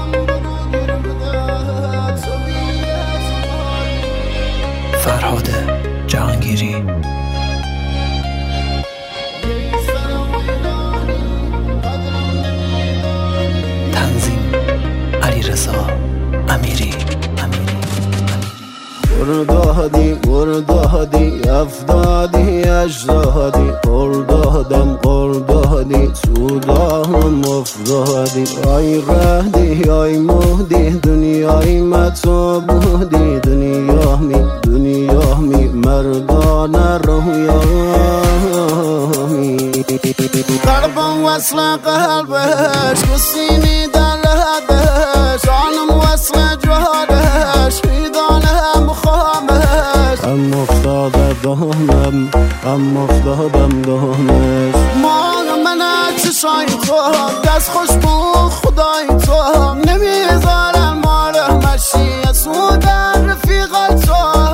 فرهاد جهانگیری. تنظیم علیرضا امیری. گردادی افتادی اجدادی قردادی سودام افتادی آی رهدی آی مهدی دنیای متو بودی دنیامی مردانه رویامی قلبم وصل قلبش کسینی دلدش جانم وصل جهادش میدانم خامش اما افتادم دهنش مال من چشای تو دست خوش بود خدای تو نمیذارم ما رو مشی سودن رفیقای تو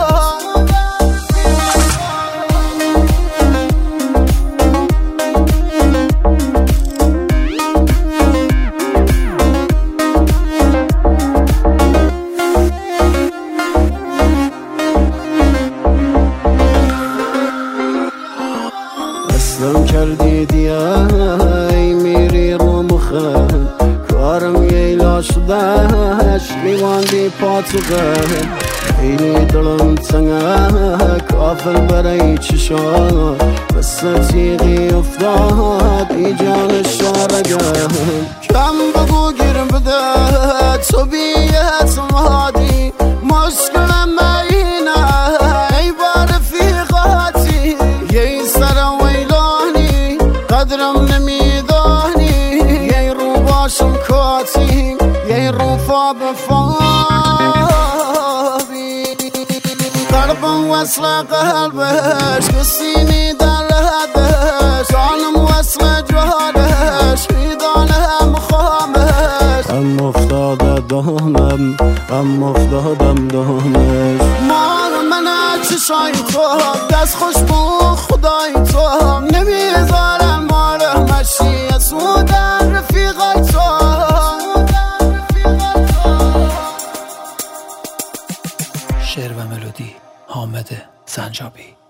دستم کردی دیای میری رو مخه کارم ییلا شده عشقی واندی پاتوقه خیلی دلم تنگه کافر برای چشا بس تیغی افتاد ای جان شارگه کم بگو گیرم بده تو بیت مادی مشکلم اینه ای با رفیقاتی یه سرم ویلانی قدرم نمیدانی یه رو باشم کاتی یه رو فا بفابی قلبم وصل قلبش کسینی دلدش جانم وصل جهادش میدانم خامش اما افتادم دهنش مال من چشای تو دست خوش بود خدای تو نمیذارم ما رو مشی سودن رفیقای تو شعر و ملودی حامد سنجابی.